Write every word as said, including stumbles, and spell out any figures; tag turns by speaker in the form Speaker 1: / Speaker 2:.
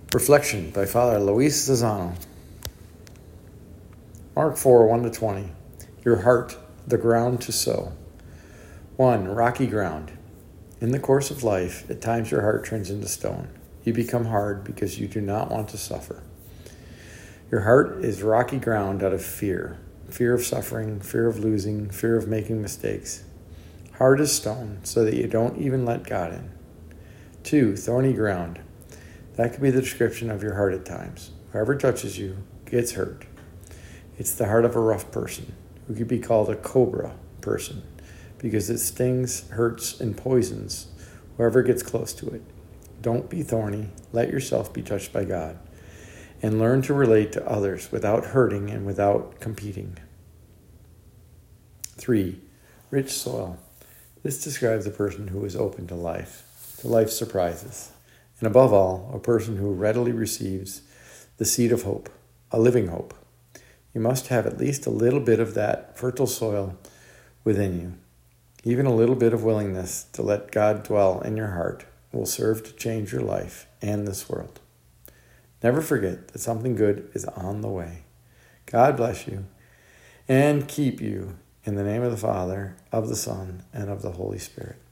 Speaker 1: Reflection by Father Luis Zazano. Mark four, one to twenty. Your heart, the ground to sow. one. Rocky ground. In the course of life, at times your heart turns into stone. You become hard because you do not want to suffer. Your heart is rocky ground out of fear. Fear of suffering, fear of losing, fear of making mistakes. Hard as stone, so that you don't even let God in. two. Thorny ground. That could be the description of your heart at times. Whoever touches you gets hurt. It's the heart of a rough person, who could be called a cobra person, because it stings, hurts, and poisons whoever gets close to it. Don't be thorny. Let yourself be touched by God, and learn to relate to others without hurting and without competing. three. Rich soil. This describes a person who is open to life, to life's surprises, and above all, a person who readily receives the seed of hope, a living hope. You must have at least a little bit of that fertile soil within you. Even a little bit of willingness to let God dwell in your heart will serve to change your life and this world. Never forget that something good is on the way. God bless you and keep you in the name of the Father, of the Son, and of the Holy Spirit.